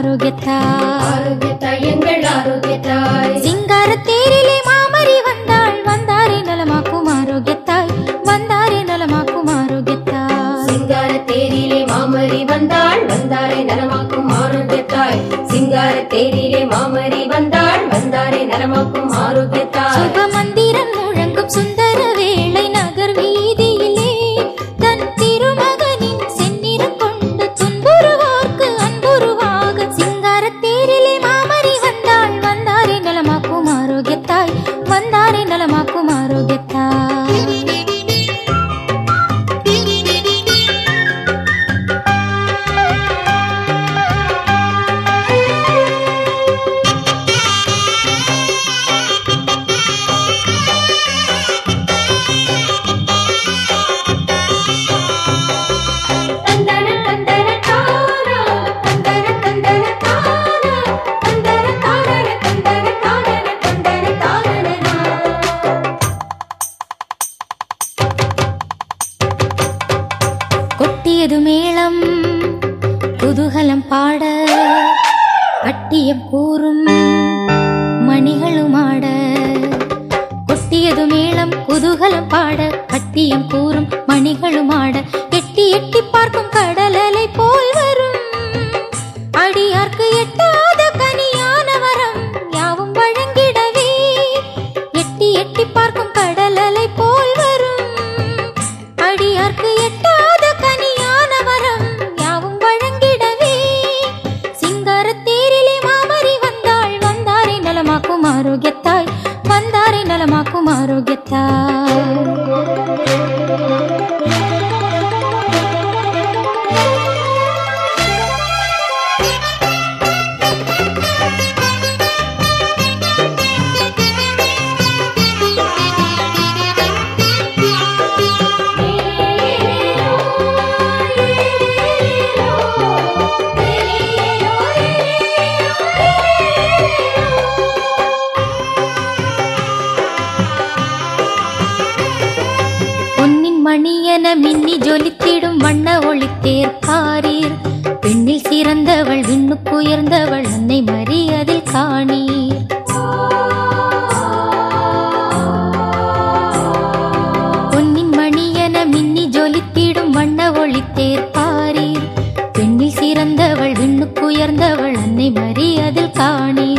ஆரோக்கியத்தாய் எங்கள் ஆரோக்கியத்தாய். சிங்கார தேரிலே மாமரி வந்தாள் வந்தாரே நலமாக்கும் ஆரோக்கியத்தாய் வந்தாரே நலமாக்கும் ஆரோக்கியத்தாய். சிங்கார தேரிலே மாமரி வந்தாள் வந்தாரே நலமாக்கும் ஆரோக்கியத்தாய். சிங்கார தேரிலே மாமரி வந்தாள் வந்தாரே நலமாக்கும் ஆரோக்கியத்தாய். சுப மந்திரம் முழங்கும் சுந்தர வேளை நகர் வீதியிலே தன் திருமகனின் செந்நிறம் கொண்டு துன்புறுவோர்க்கு அன்புருவாக சிங்கார தேரிலே மாமரி வந்தாள் வந்தாரே நலமாக்கும் ஆரோக்கியத்தாய் வந்தாரே நலமாக்கும் ஆரோக்கியத்தாய். கொட்டியது மேளம் குதூகலம் பாட கட்டியம் கூறும் மணிகளும் ஆட. கொட்டியது மேளம் குதூகலம் பாட கட்டியம் கூறும் மணிகளும் ஆட. எட்டி எட்டி பார்க்கும் கடலலை போல் வரும் அடியார்க்கு எட்டாத கனியான வரம் யாவும் வழங்கிடவே. எட்டி எட்டி பார்க்கும் கடலலை போல் வரும் அடியார்க்கு எட்டாத கனியான வரம் யாவும் வழங்கிடவே. சிங்கார தேரிலே மாமரி வந்தாள் வந்தாரே நலமாக்கும் ஆரோக்கியத்தாய் வந்தாரே நலமாக்கும் ஆரோக்கியத்தாய். மணியன மின்னி ஜொலித்திடும் வண்ண ஒளித்தேர் பாரீர். பெண்ணில் சிறந்தவள் விண்ணுக்குயர்ந்தவள் அன்னை மரி அதில் காணீர். பொன்னின் மணியன மின்னி ஜொலித்திடும் வண்ண ஒளித்தேர் பாரீர். பெண்ணில் சிறந்தவள் விண்ணுக்குயர்ந்தவள் அன்னை மரி அதில் காணீர்.